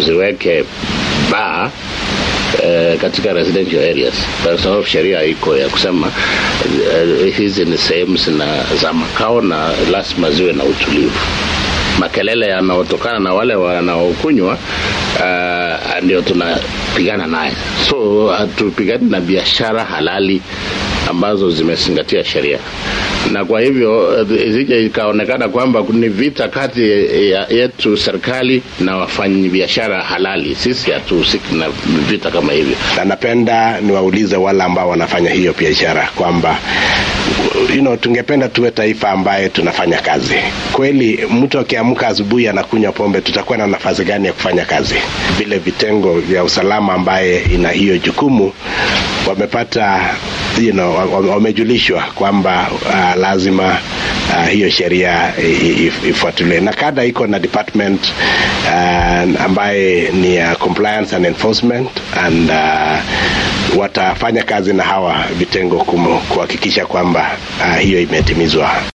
tuziweke baa katika residential areas, kwa sababu sheria iko ya kusema hizi ni sehemu za makao na lazima ziwe na utulivu. Makelele yanayotokana na wale wanaokunywa ndio tunapigana naye. So hatupigani na biashara halali ambazo zimezingatia sheria. Na kwa hivyo isije ikaonekana kwamba ni vita kati yetu serikali na wafanyabiashara halali. Sisi hatuhusiki na vita kama hivyo. Na napenda niwaulize wale ambao wanafanya hiyo biashara kwamba tungependa tuwe taifa ambaye tunafanya kazi. Kweli mtu akiamka asubuhi anakunywa pombe, tutakuwa na nafasi gani ya kufanya kazi? Vile vitengo vya usalama ambaye ina hiyo jukumu wamepata wamejulishwa kwamba lazima hiyo sheria ifuatiliwe. Na kada iko na department ambaye ni compliance and enforcement, and watafanya kazi na hawa vitengo kuhakikisha kwamba hiyo imetimizwa.